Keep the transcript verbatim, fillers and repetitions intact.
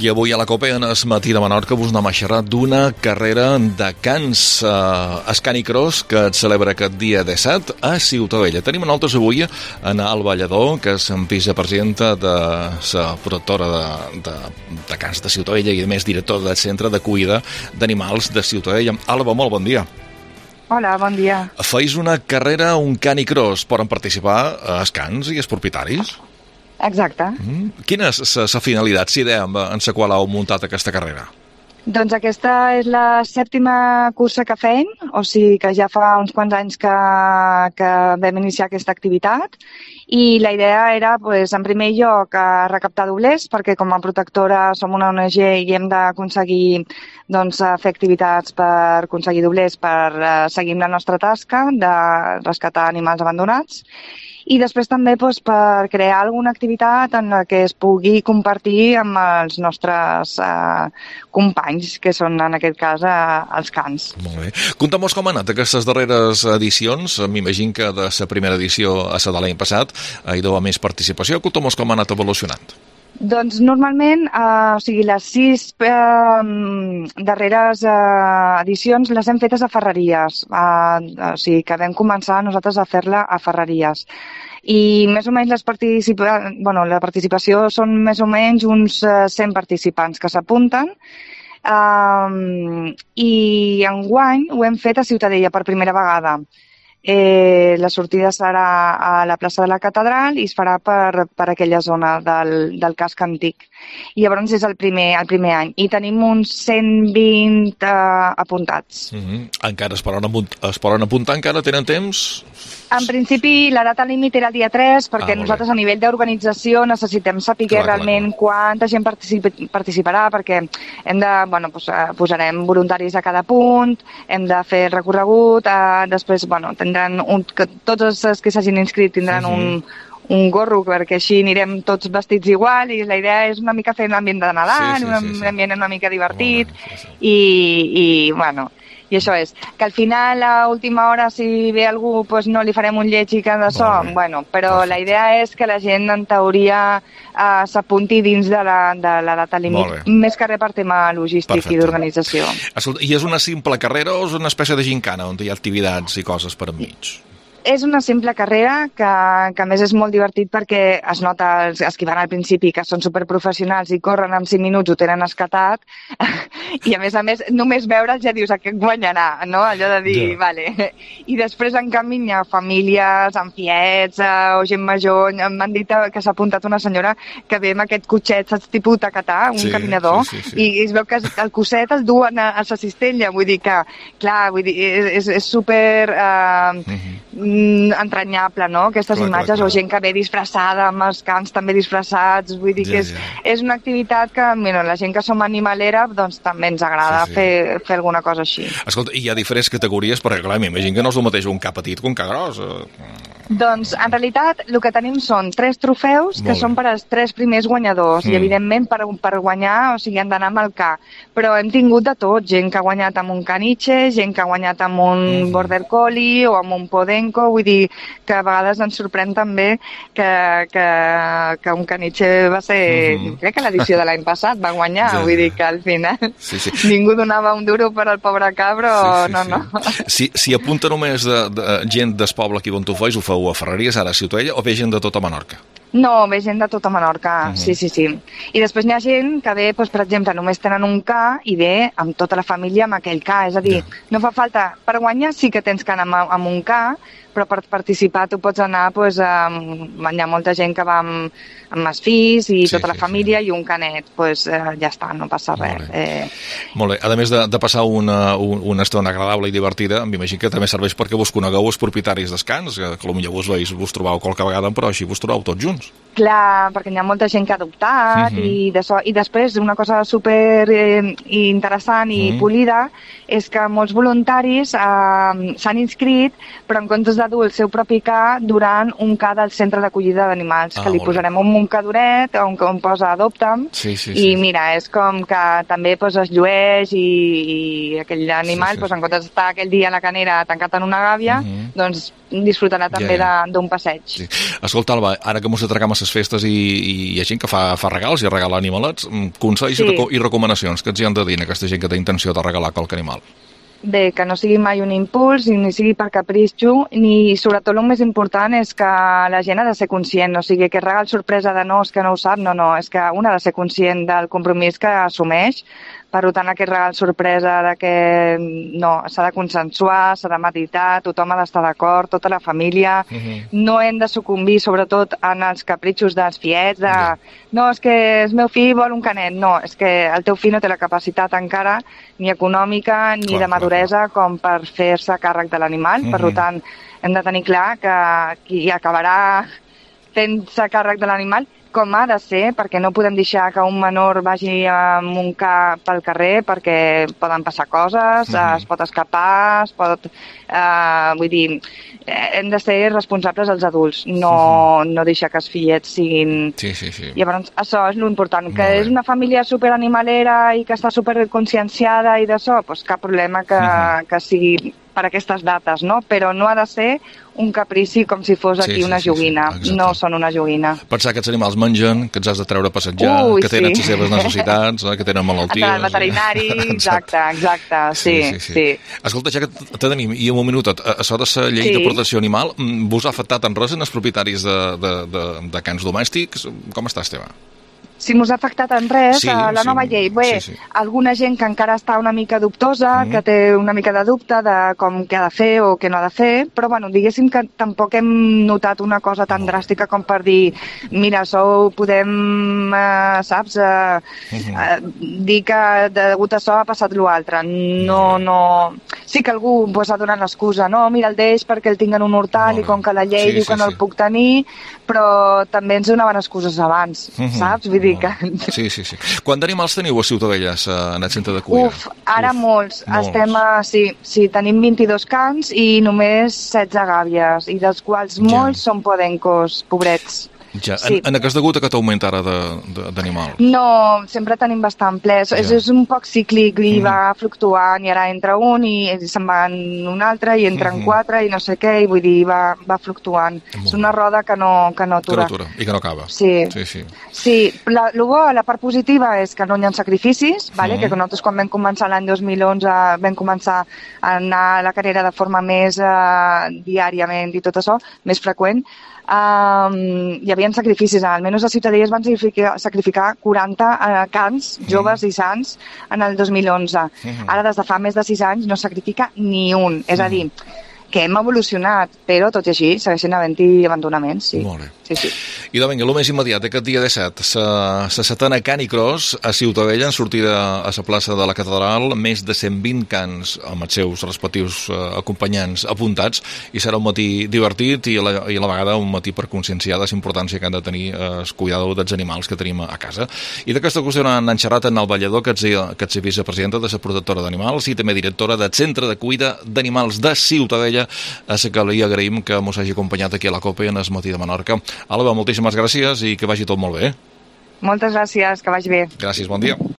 I avui a la COPE, en es matí de Menorca, vos anem a xerrar d'una carrera de cans eh, Scanicross que et celebra aquest dia disset a Ciutadella. Tenim a nosaltres avui en Alba Lledó, que és vicepresidenta de la protectora de, de, de cans de Ciutadella i, a més, directora del Centre d'Acollida d'Animals de Ciutadella. Alba, molt bon dia. Hola, bon dia. Feis una carrera, un canicross. Poden participar els cans i els propietaris? Exacte. Mm. Quina és la finalitat, la idea en la qual heu muntat aquesta carrera? Doncs aquesta és la sèptima cursa que feim, o sigui que ja fa uns quants anys que, que vam iniciar aquesta activitat, i la idea era, pues, en primer lloc, recaptar doblers, perquè com a protectora som una O N G i hem d'aconseguir doncs, fer activitats per aconseguir doblers per uh, seguir la nostra tasca de rescatar animals abandonats. I després també doncs, per crear alguna activitat en la que es pugui compartir amb els nostres eh, companys, que són en aquest cas eh, els cans. Molt bé. Conta'm-nos com han anat aquestes darreres edicions. M'imagino que de la primera edició a la de l'any passat hi deu haver més participació. Conta'm-nos com ha anat evolucionant. Doncs normalment, eh, o sigui, les sis eh, darreres eh, edicions les hem fetes a Ferreries. Eh, o sigui, que vam començar nosaltres a fer-la a Ferreries. I més o menys les participa... bueno, la participació són més o menys uns eh, cent participants que s'apunten. Eh, I enguany ho hem fet a Ciutadella per primera vegada. Eh, la sortida serà a la plaça de la Catedral i es farà per, per aquella zona del, del casc antic. I llavors és el primer, el primer any. I tenim uns cent vint eh, apuntats. Mm-hmm. Encara es poden, es poden apuntar? Encara tenen temps? En principi, la data límit era el dia tres, perquè ah, nosaltres a nivell d'organització necessitem saber clar, realment clar, clar. quanta gent particip participarà, perquè hem de, bueno, pues, posarem voluntaris a cada punt, hem de fer el recorregut, eh, després, bueno, tindran un, que tots els que s'hagin inscrit tindran uh-huh. un, un gorro, perquè així anirem tots vestits igual, i la idea és una mica fer un ambient de Nadal, sí, sí, sí, sí. un ambient una mica divertit, oh, sí, sí. I, i, bueno... I això és, que al final, a última hora, si ve algú, pues no li farem un lleig i cada so, bueno, però perfecte. La idea és que la gent, en teoria, eh, s'apunti dins de la, de la data límit, més que res per tema logístic perfecte. I d'organització. I és una simple carrera o és una espècie de gincana on hi ha activitats i coses per enmig? És una simple carrera que, que a més és molt divertit perquè es nota els, els que van al principi que són superprofessionals i corren en cinc minuts, ho tenen escatat i a més a més només veure'ls ja dius a què guanyarà, no? Allò de dir, yeah. vale. I després en canvi hi ha famílies amb fiets eh, o gent major, m'han dit que s'ha apuntat una senyora que ve amb aquest cotxet, saps, tipus tacatà, un sí, caminador, sí, sí, sí. I es veu que el cosset el duen a, a la cistella, vull dir que, clar, vull dir, és, és, és super... Eh, mm-hmm. entranyable, no? Aquestes clar, imatges, clar, clar. O gent que ve disfressada, amb els cans també disfressats, vull dir ja, que és, ja. és una activitat que, mira, la gent que som animalera, doncs també ens agrada sí, sí. Fer, fer alguna cosa així. Escolta, hi ha diferents categories, perquè clar, m'imagino que no és el mateix un ca petit que un ca gros. Doncs, en realitat, el que tenim són tres trofeus que són per als tres primers guanyadors, mm. i evidentment per, per guanyar, o sigui, han d'anar amb el ca. Però hem tingut de tot, gent que ha guanyat amb un caniche, gent que ha guanyat amb un mm. border collie o amb un podenco, vull dir que a vegades ens sorprèn també que, que, que un caniche va ser, mm-hmm. crec que l'edició de l'any passat va guanyar, ja, vull dir que al final sí, sí. ningú donava un duro per al pobre cabro, sí, sí, no, sí. no. Si, si apunta només de, de gent del poble aquí on tu feis, ho feu a Ferreries, ara a Ciutadella, o ve gent de tota Menorca? No, ve gent de tota Menorca, uh-huh. sí, sí, sí. I després n'hi ha gent que ve, doncs, per exemple, només tenen un ca i ve amb tota la família amb aquell ca. És a dir, yeah. no fa falta... Per guanyar sí que tens que anar amb, amb un ca, però per participar tu pots anar, doncs, amb... hi ha molta gent que va amb, amb els fills i sí, tota la sí, família sí. i un canet, doncs eh, ja està, no passa res. Molt bé. Eh... Molt bé. A més de, de passar una, una estona agradable i divertida, m'imagino que també serveix perquè vos conegueu els propietaris dels cans, que potser vos veus, vos trobeu qualque vegada, però així vos trobeu tots junts. Clar, perquè hi ha molta gent que ha adoptat uh-huh. i, de so, i després una cosa super eh, interessant i uh-huh. polida és que molts voluntaris eh, s'han inscrit però en comptes adults seu propi ca durant un ca del centre d'acollida d'animals, Ah, que li molt bé. posarem un muncadoret on, on posa adopta'm, Sí, sí, i sí. mira, és com que també pues, es llueix i, i aquell animal, sí. pues, en comptes d'estar aquell dia a la canera tancat en una gàbia, Mhm. doncs disfrutarà també ja. de- d'un passeig. Sí. Escolta, Alba, ara que mos atracam a les festes i, i hi ha gent que fa, fa regals i regala animalets, mm, consells Sí. i, reco i recomanacions que ens hi han de dir a aquesta gent que té intenció de regalar qualque animal. Bé, que no sigui mai un impuls, ni sigui per capritxo, ni sobretot el més important és que la gent ha de ser conscient, o sigui, que regal sorpresa de no, és que no ho sap, no, no, és que un ha de ser conscient del compromís que assumeix. Per tant, aquest regal sorpresa de que no, s'ha de consensuar, s'ha de meditar, tothom ha d'estar d'acord, tota la família. Mhm. No hem de sucumbir, sobretot, en els capritxos dels fiets, de Ja. no, és que el meu fill vol un canet. No, és que el teu fill no té la capacitat encara, ni econòmica, ni Clar, de clar, maduresa, com per fer-se càrrec de l'animal. Per Mhm. tant, hem de tenir clar que qui acabarà fent-se càrrec de l'animal com ha de ser, perquè no podem deixar que un menor vagi amb un ca pel carrer perquè poden passar coses, Mhm. uh-huh. es pot escapar, es pot... Uh, vull dir, eh, hem de ser responsables els adults, no, no deixar que els fillets siguin... Sí, sí, sí. Llavors, això és l'important, que Molt bé. és una família superanimalera i que està superconscienciada i d'això, doncs cap problema que, Mhm. que sigui per aquestes dates, no? Però no ha de ser un caprici com si fos Sí, aquí sí, una sí, sí, joguina. exacte. No són una joguina. Pensar que aquests animals mengen, que els has de treure a passejar, Ui, que tenen sí. les seves necessitats, eh, que tenen malalties... Al veterinari, exacte, exacte, sí, sí, sí. sí. Escolta, ja que te tenim, i un minutet, a- això de la llei Sí. de protecció animal, mm, vos ha afectat en res en els propietaris de, de, de, de cans domèstics? Com està, Esteve? Si mos ha afectat en res, Sí, sí, la sí, nova llei, bé, sí, sí. alguna gent que encara està una mica dubtosa, Mm. que té una mica de dubte de com què ha de fer o què no ha de fer, però bueno, diguéssim que tampoc hem notat una cosa tan Molt bé. dràstica com per dir, mira, això ho podem, eh, saps, eh, Mhm. eh, dir que degut a això ha passat l'altre. No, no... Sí que algú pues, ha donat l'excusa, no, mira, el deix perquè el tinc en un hortal Molt i bé. com que la llei Sí, diu sí, que no sí. el puc tenir, però també ens donaven excuses abans, Mhm. saps? Vull dir que... Sí, sí, sí. Quant d'animals teniu a Ciutadella, a- en el centre de cuida? Uf, ara Uf, molts. molts. Estem a... Sí, sí, tenim vint-i-dos cans i només setze gàbies, i dels quals Ja. molts són podencos, pobrets. Ja. Sí. En, en aquest degut a que t'augmenta ara d'animal? No, sempre tenim bastant ple. Ja. És, és un poc cíclic i Mhm. va fluctuant, i ara entra un i se'n va en un altre i entren Mhm. quatre i no sé què, i vull dir, va, va fluctuant. Molt És una roda que no, que no Que atura. no atura i que no acaba. Sí. Sí, sí. Sí, la, el bo, la part positiva és que no hi ha sacrificis, vale? Mhm. Que nosaltres quan vam començar l'any dos mil onze vam començar a anar a la carrera de forma més eh, diàriament i tot això, més freqüent. Um, hi havia sacrificis, almenys a Ciutadella es van sacrificar, sacrificar quaranta uh, cans joves i sants en el dos mil onze. Mhm. Ara, des de fa més de sis anys, no sacrifica ni un. És a dir, que hem evolucionat, però tot i així segueixen havent-hi abandonaments, sí. Molt bé. Sí, sí. I de vinga, el més immediat, aquest dia disset, la setena Canicross a Ciutadella, en sortida a la plaça de la Catedral, més de cent vint cans amb els seus respectius eh, acompanyants apuntats, i serà un matí divertit i a, la, i a la vegada un matí per conscienciar de la importància que han de tenir eh, el cuidado dels animals que tenim a casa. I d'aquesta qüestió han xerrat en el Ballador, que ets, que ets vicepresidenta de la protectora d'animals i també directora del Centre de Cuida d'Animals de Ciutadella, a la que li agraïm que mos hagi acompanyat aquí a la COPE en el matí de Menorca. Alba, moltíssimes gràcies i que vagi tot molt bé. Moltes gràcies, que vagi bé. Gràcies, bon dia.